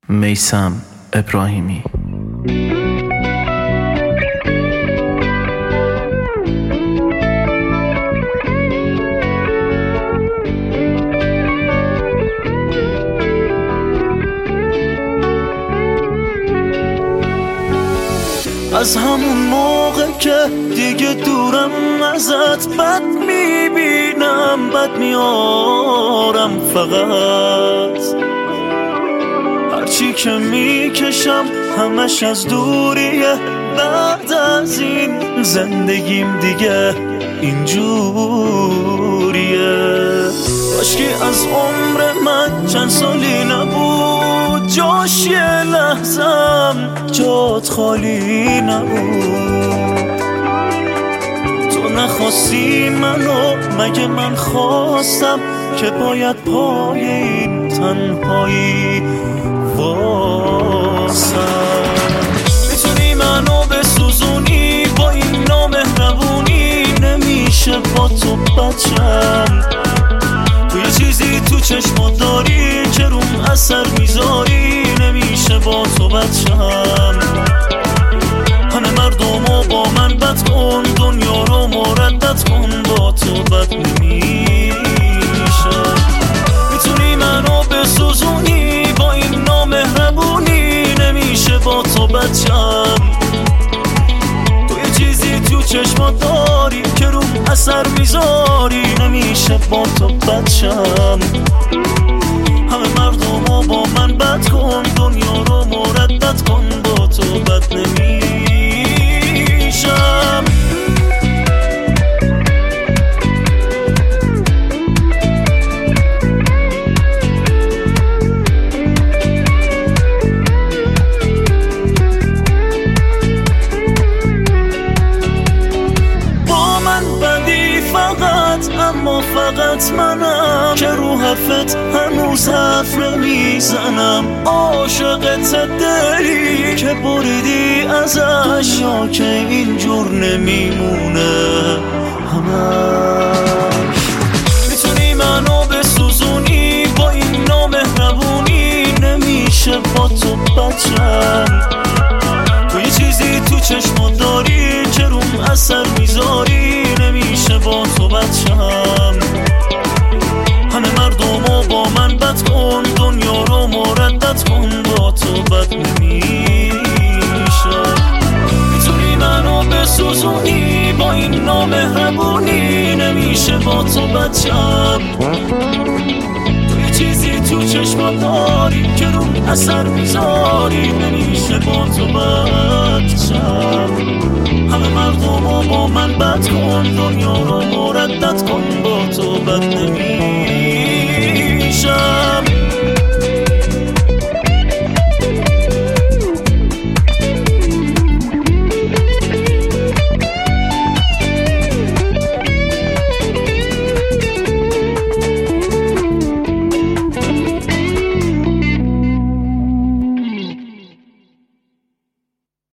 میثم ابراهیمی. از همون موقع که دیگه دورم ازت بد میبینم، بد میارم فقط هرچی که میکشم همش از دوریه. بعد از این زندگیم دیگه اینجوریه. کاشکی از عمر من چند سالی نبود جاش یه لحظم جات خالی نبود. تو نخواستی منو، مگه من خواستم که باید پای این تنهایی واسم؟ میتونی منو بسوزونی با این نامهربونی، نمیشه با تو بچم. تو یه چیزی تو چشمات داری که روم اثر میذاری، نمیشه با تو بچم. همه مردمو با من بد کن، دنیا رو مردد کن، با تو بد نمیشه. میتونی منو بسوزونی با این نامهربونی، نمیشه با تو بچم. تو یه چیزی تو چشمات داری که روم اثر میذاری، نمیشه با تو بچم. همه مردمو با من بد کن، دنیا رو مردد کن، با تو بد نمیشم. اما فقط منم که رو حرفت هنوز حرف نمیزنم. عاشقت دلی که بریدی ازش، یا که اینجور نمیمونه همش. میتونی منو بسوزونی با این نامهربونی، نمیشه با تو بچم. تو یه چیزی تو چشمات داری که روم اثر میذاری، نمیشه با تو بچم. همه مردمو با من بد کن، دنیا رو مردد کن، با تو بد نمیشه. میتونی منو بسوزونی با این نامهربونی، نمیشه با تو بچم. تو یه چیزی تو چشمات داری که روم اثر میذاری، نمیشه با تو بچم. همه مردمو با من بد کن، دنیا رو